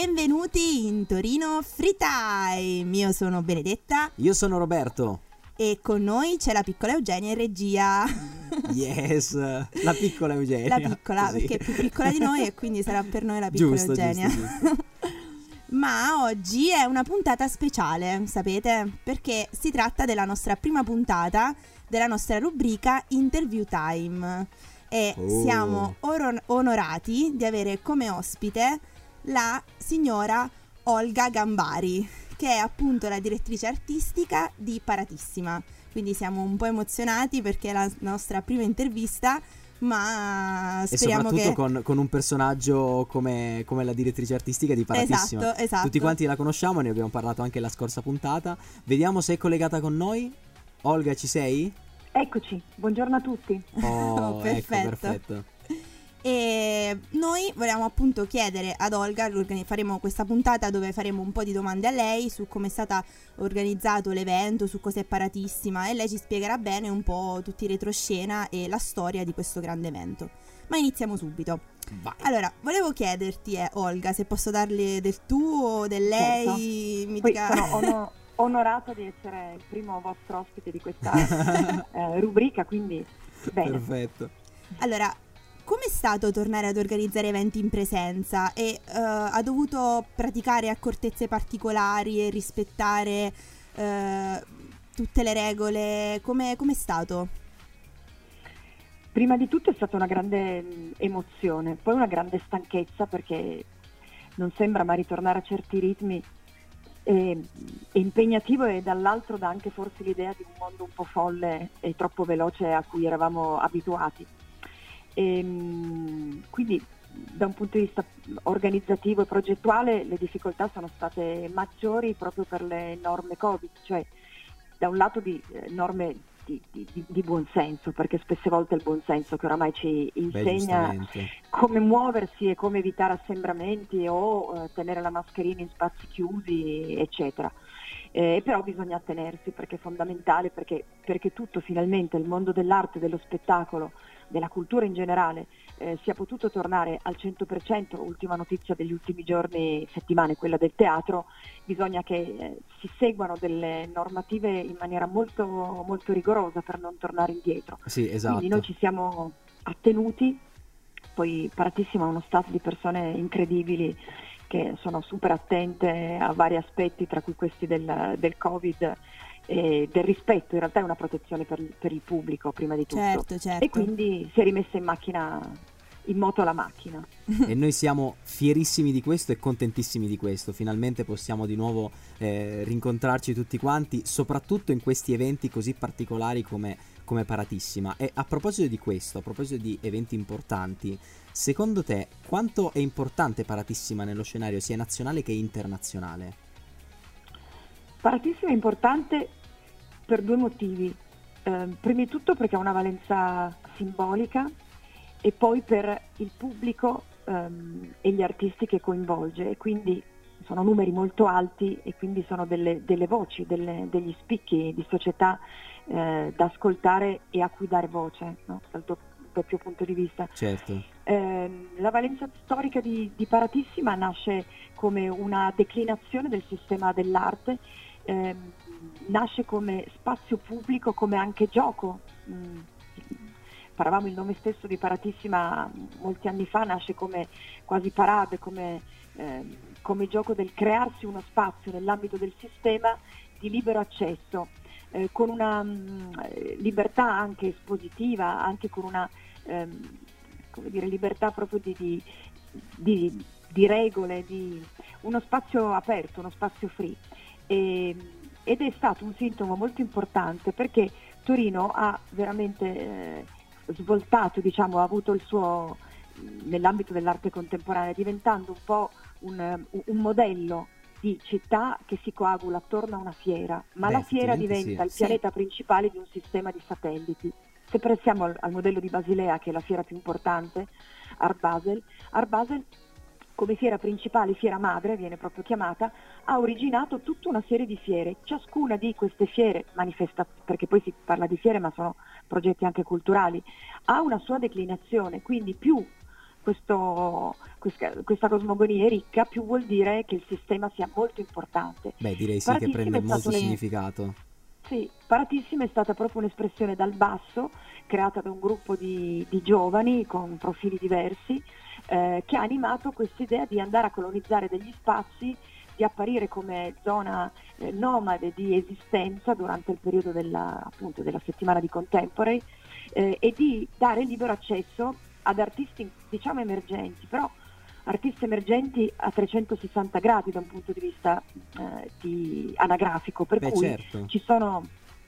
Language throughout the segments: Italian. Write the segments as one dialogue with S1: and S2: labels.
S1: Benvenuti in Torino Free Time. Io sono Benedetta.
S2: Io sono Roberto.
S1: E con noi c'è la piccola Eugenia in regia.
S2: Yes, la piccola Eugenia.
S1: La piccola,
S2: così.
S1: perché è più piccola di noi e quindi sarà per noi la piccola
S2: Giusto,
S1: Eugenia.
S2: giusto.
S1: Ma oggi è una puntata speciale, sapete? Perché si tratta della nostra prima puntata della nostra rubrica Interview Time. E siamo onorati di avere come ospite la signora Olga Gambari, che è appunto la direttrice artistica di Paratissima. Quindi siamo un po' emozionati perché è la nostra prima intervista, ma speriamo
S2: e soprattutto con un personaggio come la direttrice artistica di Paratissima.
S1: Esatto.
S2: Tutti quanti la conosciamo, ne abbiamo parlato anche la scorsa puntata. Vediamo se è collegata con noi. Olga, ci sei?
S3: Eccoci, buongiorno a tutti.
S2: Oh,
S1: perfetto.
S2: Ecco, perfetto.
S1: E noi volevamo appunto chiedere ad Olga, faremo questa puntata dove faremo un po' di domande a lei su come è stato organizzato l'evento, su cos'è Paratissima, e lei ci spiegherà bene un po' tutti i retroscena e la storia di questo grande evento. Ma iniziamo subito.
S2: Vai.
S1: Allora, volevo chiederti, Olga, se posso darle del tu o del lei.
S3: Certo. Poi sono onorata di essere il primo vostro ospite di questa rubrica, quindi bene.
S2: Perfetto.
S1: Allora, com'è stato tornare ad organizzare eventi in presenza e ha dovuto praticare accortezze particolari e rispettare tutte le regole? Com'è stato?
S3: Prima di tutto è stata una grande emozione, poi una grande stanchezza, perché non sembra, ma ritornare a certi ritmi è impegnativo, e dall'altro dà anche forse l'idea di un mondo un po' folle e troppo veloce a cui eravamo abituati. Quindi da un punto di vista organizzativo e progettuale le difficoltà sono state maggiori proprio per le norme Covid, cioè da un lato di norme di buonsenso, perché spesse volte è il buonsenso che oramai ci insegna come muoversi e come evitare assembramenti o tenere la mascherina in spazi chiusi, eccetera. Però bisogna attenersi, perché è fondamentale, perché tutto finalmente, il mondo dell'arte, dello spettacolo, della cultura in generale, sia potuto tornare al 100%. Ultima notizia degli ultimi giorni, settimane, quella del teatro. Bisogna che si seguano delle normative in maniera molto, molto rigorosa per non tornare indietro.
S2: Sì, esatto.
S3: Quindi noi ci siamo attenuti. Poi Paratissima ha uno staff di persone incredibili che sono super attente a vari aspetti, tra cui questi del Covid e del rispetto. In realtà è una protezione per il pubblico prima di tutto.
S1: Certo.
S3: E quindi si è rimessa in moto la macchina.
S2: E noi siamo fierissimi di questo e contentissimi di questo. Finalmente possiamo di nuovo rincontrarci tutti quanti, soprattutto in questi eventi così particolari come Paratissima. E a proposito di questo, a proposito di eventi importanti, secondo te quanto è importante Paratissima nello scenario sia nazionale che internazionale?
S3: Paratissima è importante per due motivi. Prima di tutto perché ha una valenza simbolica, e poi per il pubblico e gli artisti che coinvolge, e quindi sono numeri molto alti, e quindi sono delle voci, degli spicchi di società da ascoltare e a cui dare voce, no? Dal doppio punto di vista.
S2: Certo.
S3: La valenza storica di Paratissima nasce come una declinazione del sistema dell'arte, nasce come spazio pubblico, come anche gioco. Paravamo il nome stesso di Paratissima molti anni fa, nasce come quasi parade, come gioco del crearsi uno spazio nell'ambito del sistema di libero accesso, con una libertà anche espositiva, anche con una libertà proprio di regole, di uno spazio aperto, uno spazio free. Ed è stato un sintomo molto importante, perché Torino ha veramente svoltato, ha avuto il suo nell'ambito dell'arte contemporanea, diventando un po' un modello di città che si coagula attorno a una fiera, ma la fiera diventa il pianeta principale di un sistema di satelliti. Se pensiamo al modello di Basilea, che è la fiera più importante, Art Basel come fiera principale, fiera madre viene proprio chiamata, ha originato tutta una serie di fiere. Ciascuna di queste fiere, perché poi si parla di fiere ma sono progetti anche culturali, ha una sua declinazione, quindi più questa cosmogonia è ricca, più vuol dire che il sistema sia molto importante.
S2: Beh, direi sì, che prende molto significato.
S3: Sì, Paratissima è stata proprio un'espressione dal basso, creata da un gruppo di giovani con profili diversi, che ha animato quest'idea di andare a colonizzare degli spazi, di apparire come zona nomade di esistenza durante il periodo appunto della settimana di Contemporary, e di dare libero accesso ad artisti, diciamo, emergenti, però artisti emergenti a 360 gradi da un punto di vista anagrafico, per cui
S2: certo.
S3: Ci sono,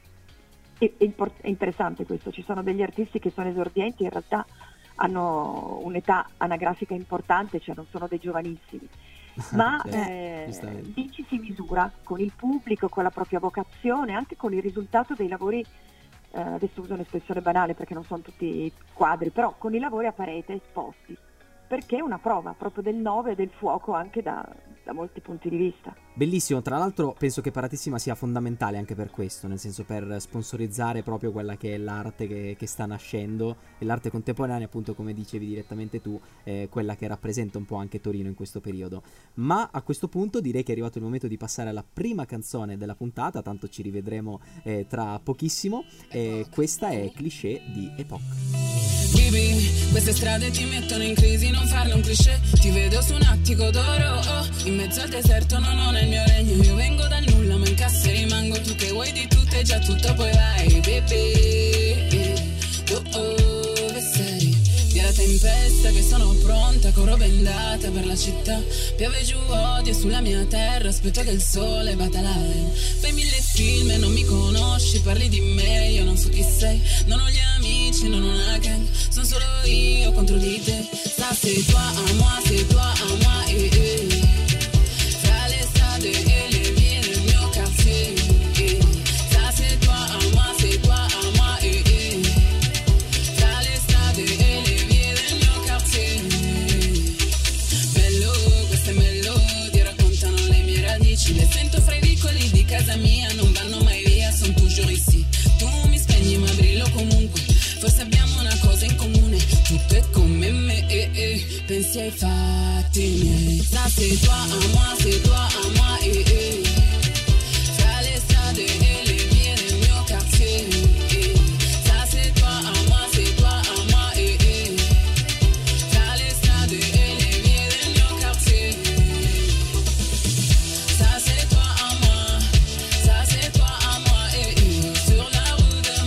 S3: è interessante questo, ci sono degli artisti che sono esordienti, in realtà hanno un'età anagrafica importante, cioè non sono dei giovanissimi, ma lì ci si misura con il pubblico, con la propria vocazione, anche con il risultato dei lavori. Adesso uso un'espressione banale perché non sono tutti quadri, però con i lavori a parete esposti, perché è una prova proprio del 9 e del fuoco anche da molti punti di vista.
S2: Bellissimo, tra l'altro penso che Paratissima sia fondamentale anche per questo, nel senso per sponsorizzare proprio quella che è l'arte che sta nascendo, e l'arte contemporanea, appunto, come dicevi direttamente tu, quella che rappresenta un po' anche Torino in questo periodo. Ma a questo punto direi che è arrivato il momento di passare alla prima canzone della puntata, tanto ci rivedremo tra pochissimo, questa è Cliché di Epoch.
S4: Bibi, queste strade ti mettono in crisi, non farne un cliché. Ti vedo su un attico d'oro, in mezzo al deserto, non è il mio regno. Io vengo dal nulla, ma in cassa rimango. Tu che vuoi di tutto e già tutto, poi vai, baby. Dove sei? Via tempesta che sono pronta, corro bendata per la città. Piove giù odio sulla mia terra, aspetto che il sole vada là. Fai 1000 film e non mi conosci, parli di me, io non so chi sei. Non ho gli amici, non ho una gang, sono solo io contro di te. Ça c'est toi à moi, c'est toi à moi, Fra le strade e le vie del mio quartier, Ça c'est toi à moi, c'est toi à moi, Fra le strade e le vie del mio quartier. Bello, queste melodie raccontano le mie radici. Le sento fra i vicoli di casa mia, non vanno mai via, son toujours ici. Tu mi spegni ma brillo comunque, forse abbiamo una cosa in comune, tutto è come me, pensi ai fatti miei. Ça c'est toi à moi, c'est toi à moi, Fra le strade e le vie del mio quartier, Ça c'est toi à moi, c'est toi à moi, Fra le strade e le vie del mio quartier, Ça c'est toi à moi, ça c'est toi à moi, Sur la route de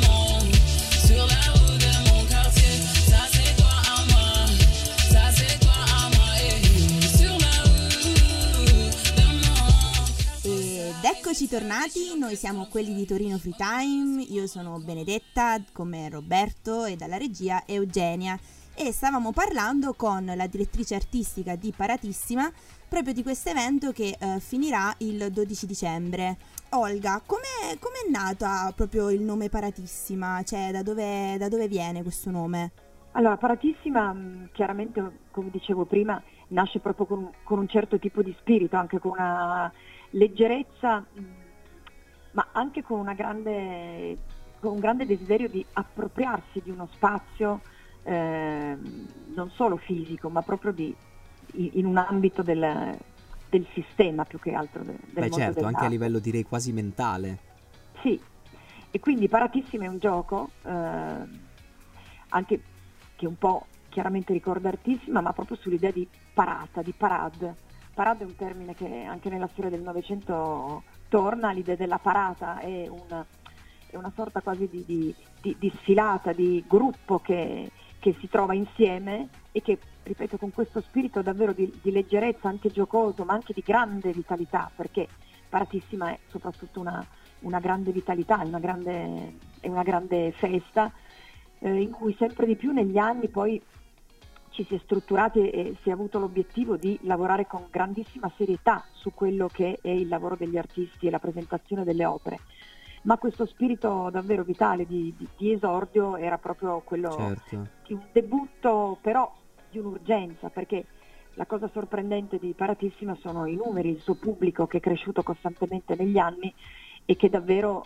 S4: mon quartier, ça c'est toi à moi, ça c'est toi à moi, Sur la route de mon.
S1: Ed eccoci tornati, noi siamo quelli di Torino Free Time, io sono Benedetta, come Roberto, e dalla regia Eugenia, e stavamo parlando con la direttrice artistica di Paratissima proprio di questo evento che finirà il 12 dicembre. Olga, com'è nata proprio il nome Paratissima? Cioè, da dove viene questo nome?
S3: Allora, Paratissima, chiaramente, come dicevo prima, nasce proprio con un certo tipo di spirito, anche con una leggerezza, ma anche con un grande desiderio di appropriarsi di uno spazio, non solo fisico, ma proprio in un ambito del sistema, più che altro del mondo
S2: certo,
S3: dell'arte.
S2: anche a livello, direi, quasi mentale.
S3: Sì, e quindi Paratissima è un gioco anche che un po' chiaramente ricorda Artissima, ma proprio sull'idea di parata, di parade. Parade è un termine che anche nella storia del Novecento torna, l'idea della parata è una sorta quasi di sfilata, di gruppo che si trova insieme e che, ripeto, con questo spirito davvero di leggerezza, anche giocoso, ma anche di grande vitalità, perché Paratissima è soprattutto una grande vitalità, è una grande festa, in cui sempre di più negli anni poi ci si è strutturati e si è avuto l'obiettivo di lavorare con grandissima serietà su quello che è il lavoro degli artisti e la presentazione delle opere. Ma questo spirito davvero vitale di esordio era proprio quello, certo, di un debutto, però di un'urgenza, perché la cosa sorprendente di Paratissima sono i numeri, il suo pubblico che è cresciuto costantemente negli anni e che davvero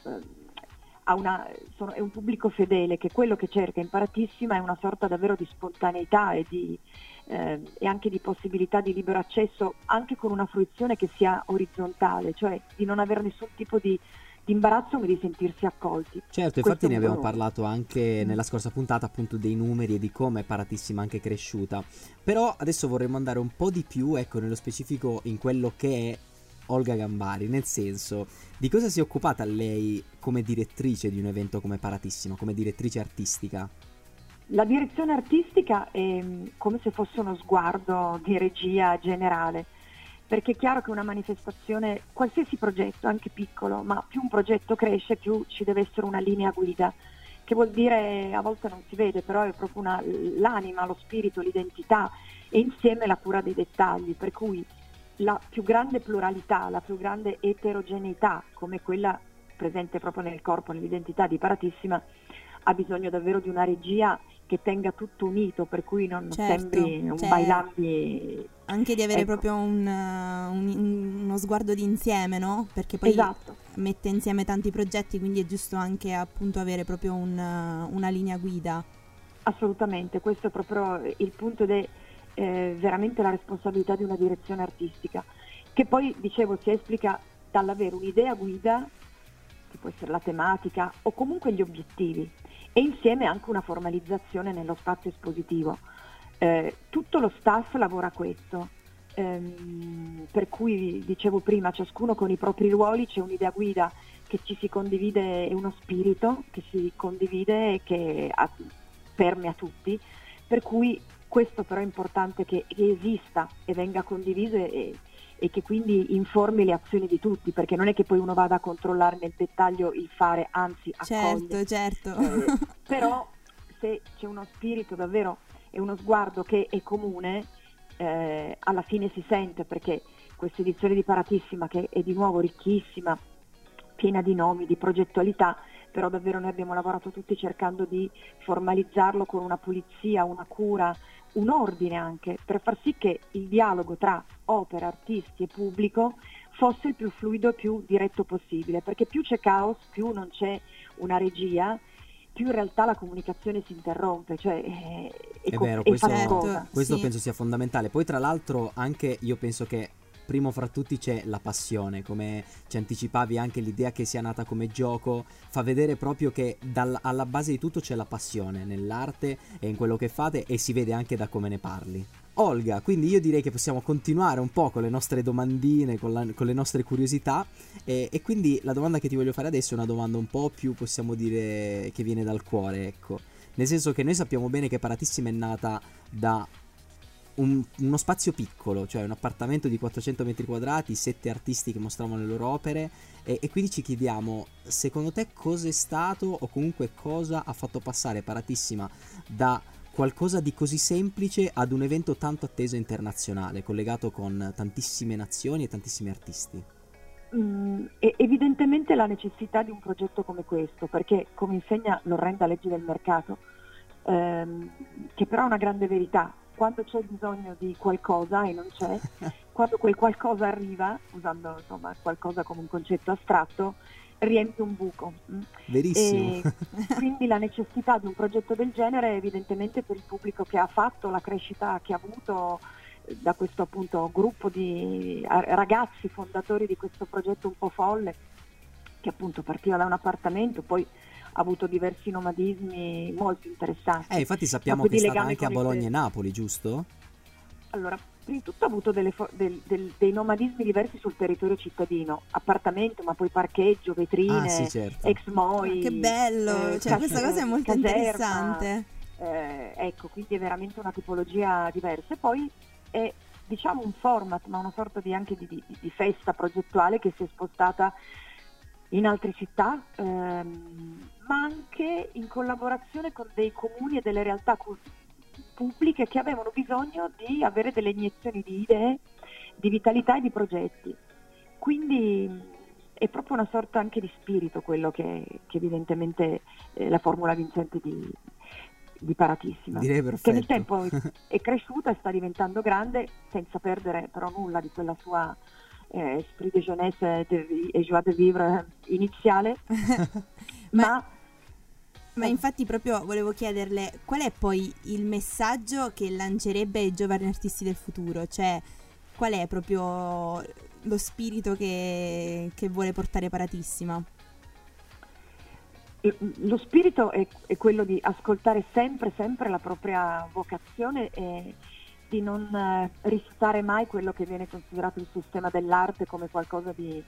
S3: è un pubblico fedele, che quello che cerca in Paratissima è una sorta davvero di spontaneità e e anche di possibilità di libero accesso, anche con una fruizione che sia orizzontale, cioè di non avere nessun tipo di imbarazzo ma di sentirsi accolti.
S2: Certo, infatti ne abbiamo parlato anche nella scorsa puntata, appunto, dei numeri e di come è Paratissima anche cresciuta. Però adesso vorremmo andare un po' di più, ecco, nello specifico in quello che è Olga Gambari, nel senso, di cosa si è occupata lei come direttrice di un evento come Paratissima, come direttrice artistica?
S3: La direzione artistica è come se fosse uno sguardo di regia generale, perché è chiaro che una manifestazione, qualsiasi progetto, anche piccolo, ma più un progetto cresce, più ci deve essere una linea guida, che vuol dire, a volte non si vede, però è proprio l'anima, lo spirito, l'identità e insieme la cura dei dettagli, per cui la più grande pluralità, la più grande eterogeneità, come quella presente proprio nel corpo, nell'identità di Paratissima, ha bisogno davvero di una regia che tenga tutto unito, per cui non sembri un bailambi.
S1: Anche di avere proprio uno sguardo di insieme, no? Perché poi mette insieme tanti progetti, quindi è giusto anche appunto avere proprio una linea guida.
S3: Assolutamente, questo è proprio il punto ed è veramente la responsabilità di una direzione artistica, che poi, dicevo, si esplica dall'avere un'idea guida, che può essere la tematica o comunque gli obiettivi, e insieme anche una formalizzazione nello spazio espositivo. Tutto lo staff lavora a questo, per cui, dicevo prima, ciascuno con i propri ruoli, c'è un'idea guida che ci si condivide e uno spirito che si condivide e che permea tutti, per cui questo però è importante che esista e venga condiviso e che quindi informi le azioni di tutti, perché non è che poi uno vada a controllare nel dettaglio il fare, anzi accoglie.
S1: Certo.
S3: Però se c'è uno spirito davvero e uno sguardo che è comune, alla fine si sente, perché questa edizione di Paratissima, che è di nuovo ricchissima, piena di nomi, di progettualità, però davvero noi abbiamo lavorato tutti cercando di formalizzarlo con una pulizia, una cura, un ordine anche, per far sì che il dialogo tra opera, artisti e pubblico fosse il più fluido e più diretto possibile, perché più c'è caos, più non c'è una regia, più in realtà la comunicazione si interrompe, cioè
S2: è vero, questo penso sia fondamentale. Poi tra l'altro anche io penso che primo fra tutti c'è la passione, come ci anticipavi, anche l'idea che sia nata come gioco fa vedere proprio che alla base di tutto c'è la passione nell'arte e in quello che fate, e si vede anche da come ne parli. Olga, quindi io direi che possiamo continuare un po' con le nostre domandine, con le nostre curiosità, e quindi la domanda che ti voglio fare adesso è una domanda un po' più, possiamo dire, che viene dal cuore, ecco. Nel senso che noi sappiamo bene che Paratissima è nata da uno spazio piccolo, cioè un appartamento di 400 metri quadrati, 7 artisti che mostravano le loro opere, e quindi ci chiediamo, secondo te cosa è stato, o comunque cosa ha fatto passare Paratissima da qualcosa di così semplice ad un evento tanto atteso internazionale, collegato con tantissime nazioni e tantissimi artisti?
S3: Evidentemente la necessità di un progetto come questo, perché come insegna l'orrenda legge del mercato, che però è una grande verità, quando c'è bisogno di qualcosa e non c'è, quando quel qualcosa arriva, usando insomma qualcosa come un concetto astratto, riempie un buco.
S2: Verissimo.
S3: E quindi la necessità di un progetto del genere, evidentemente, per il pubblico che ha fatto, la crescita che ha avuto da questo appunto gruppo di ragazzi fondatori di questo progetto un po' folle, che appunto partiva da un appartamento, poi ha avuto diversi nomadismi molto interessanti.
S2: Infatti sappiamo che è stata anche a Bologna e Napoli, giusto?
S3: Allora, prima di tutto ha avuto dei nomadismi diversi sul territorio cittadino, appartamento, ma poi parcheggio, vetrine,
S2: sì, certo.
S3: ex moi.
S1: Che bello, questa cosa è molto interessante.
S3: Ecco, quindi è veramente una tipologia diversa. E poi è, diciamo, un format, ma una sorta anche di festa progettuale che si è spostata in altre città, ma anche in collaborazione con dei comuni e delle realtà pubbliche che avevano bisogno di avere delle iniezioni di idee, di vitalità e di progetti. Quindi è proprio una sorta anche di spirito quello che evidentemente è la formula vincente di Paratissima,
S2: direi perfetto.
S3: Che nel tempo è cresciuta e sta diventando grande senza perdere però nulla di quella sua esprit de jeunesse et joie de vivre iniziale, ma
S1: Ma infatti proprio volevo chiederle qual è poi il messaggio che lancerebbe ai giovani artisti del futuro, cioè qual è proprio lo spirito che vuole portare Paratissima?
S3: Lo spirito è quello di ascoltare sempre la propria vocazione e di non rifiutare mai quello che viene considerato il sistema dell'arte come qualcosa di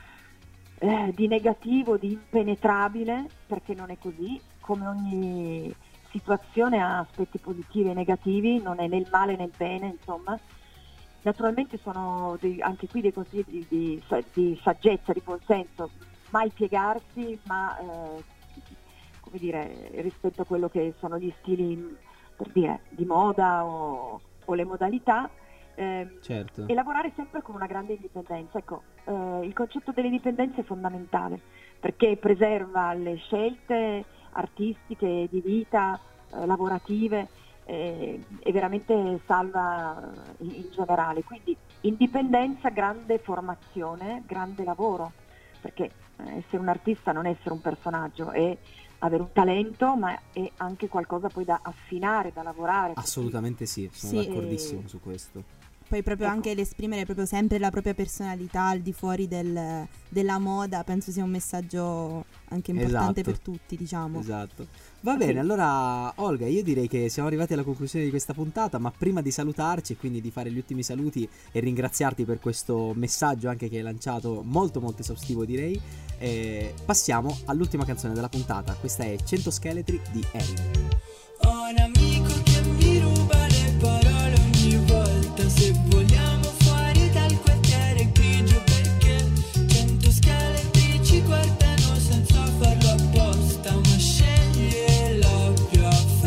S3: negativo, di impenetrabile, perché non è così. Come ogni situazione ha aspetti positivi e negativi, non è né il male né il bene, insomma. Naturalmente sono anche qui dei consigli di saggezza, di buonsenso, mai piegarsi, ma come dire, rispetto a quello che sono gli stili, per dire, di moda o le modalità,
S2: certo.
S3: E lavorare sempre con una grande indipendenza. Ecco, il concetto dell'indipendenza è fondamentale perché preserva le scelte artistiche, di vita, lavorative, e veramente salva in generale. Quindi indipendenza, grande formazione, grande lavoro, perché essere un artista non è essere un personaggio, è avere un talento, ma è anche qualcosa poi da affinare, da lavorare.
S2: Assolutamente sì, sono d'accordissimo su questo.
S1: Poi proprio anche l'esprimere proprio sempre la propria personalità al di fuori della moda, penso sia un messaggio anche importante per tutti, diciamo.
S2: Esatto. Va bene, allora Olga, io direi che siamo arrivati alla conclusione di questa puntata, ma prima di salutarci e quindi di fare gli ultimi saluti e ringraziarti per questo messaggio anche che hai lanciato, molto molto esaustivo direi, passiamo all'ultima canzone della puntata. Questa è 100 scheletri di Erin.
S5: Ho un amico che mi ruba le parole ogni volta, se vogliamo fuori dal quartiere grigio, perché 100 scheletri ci guardano senza farlo apposta, ma sceglie la più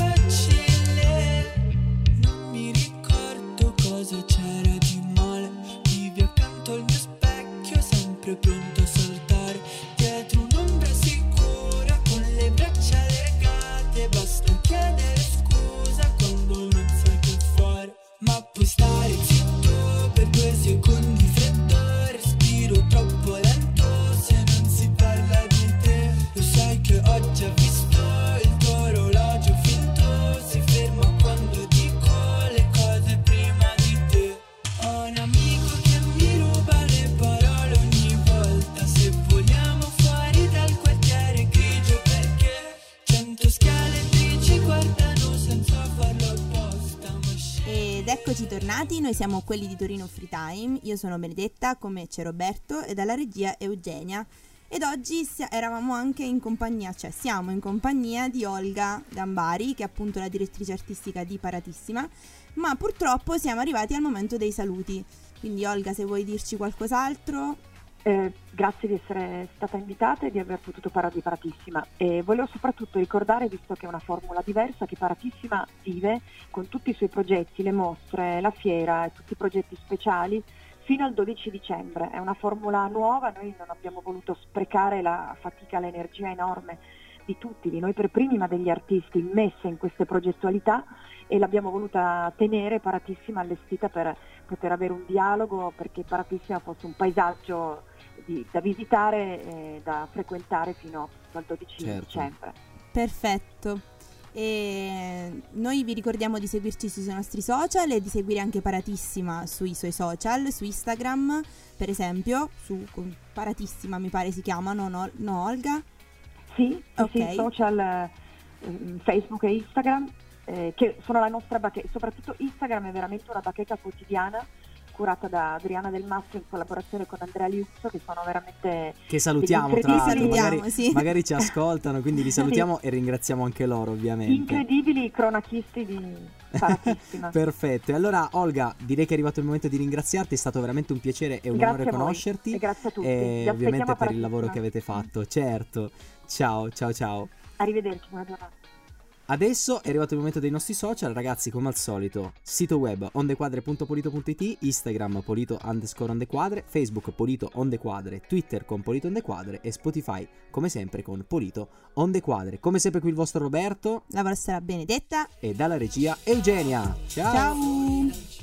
S5: facile. Non mi ricordo cosa c'era di male, vivi accanto al mio specchio sempre pronto a saltare, dietro un'ombra sicura con le braccia legate, basta chiedere scusa quando non sai che fare, ma puoi stare zitto per 2 secondi, freddo, respiro troppo lento se non si parla di te. Lo sai che ho già visto il tuo orologio finto, si ferma quando dico le cose prima di te. Ho un amico che mi ruba le parole ogni volta, se vogliamo fuori dal quartiere grigio, perché 100 scheletri ci guardano senza farlo apposta, ma
S1: Ed eccoci tornati, noi siamo quelli di Torino Free Time, io sono Benedetta, come c'è Roberto e dalla regia Eugenia. Ed oggi eravamo anche in compagnia, cioè siamo in compagnia di Olga Gambari, che è appunto la direttrice artistica di Paratissima, ma purtroppo siamo arrivati al momento dei saluti. Quindi Olga, se vuoi dirci qualcos'altro.
S3: Grazie di essere stata invitata e di aver potuto parlare di Paratissima, e volevo soprattutto ricordare, visto che è una formula diversa, che Paratissima vive con tutti i suoi progetti, le mostre, la fiera e tutti i progetti speciali fino al 12 dicembre. È una formula nuova, noi non abbiamo voluto sprecare la fatica, l'energia enorme di tutti, di noi per primi, ma degli artisti immesse in queste progettualità, e l'abbiamo voluta tenere Paratissima allestita per poter avere un dialogo, perché Paratissima fosse un paesaggio da visitare e da frequentare fino al 12 dicembre.
S1: Perfetto. E noi vi ricordiamo di seguirci sui nostri social e di seguire anche Paratissima sui suoi social, su Instagram per esempio, su Paratissima mi pare si chiamano, no Olga?
S3: Sì,
S1: okay.
S3: Sì, social, Facebook e Instagram, che sono la nostra bacheca, soprattutto Instagram è veramente una bacheca quotidiana curata da Adriana Del Mastro in collaborazione con Andrea Liuzzo, che sono veramente,
S2: che salutiamo tra l'altro,
S1: sì.
S2: magari ci ascoltano, quindi li salutiamo e ringraziamo anche loro ovviamente.
S3: Incredibili cronachisti di Paratissima.
S2: Perfetto, e allora Olga, direi che è arrivato il momento di ringraziarti, è stato veramente un piacere e un onore conoscerti,
S3: e grazie a tutti,
S2: e ovviamente per il lavoro che avete fatto. Certo, ciao.
S3: Arrivederci, buona giornata.
S2: Adesso è arrivato il momento dei nostri social, ragazzi, come al solito, sito web ondequadre.polito.it, Instagram polito_ondequadre, Facebook Polito Ondequadre, Twitter con Polito Ondequadre e Spotify, come sempre, con Polito Ondequadre. Come sempre qui il vostro Roberto,
S1: la vostra Benedetta
S2: e dalla regia Eugenia. Ciao!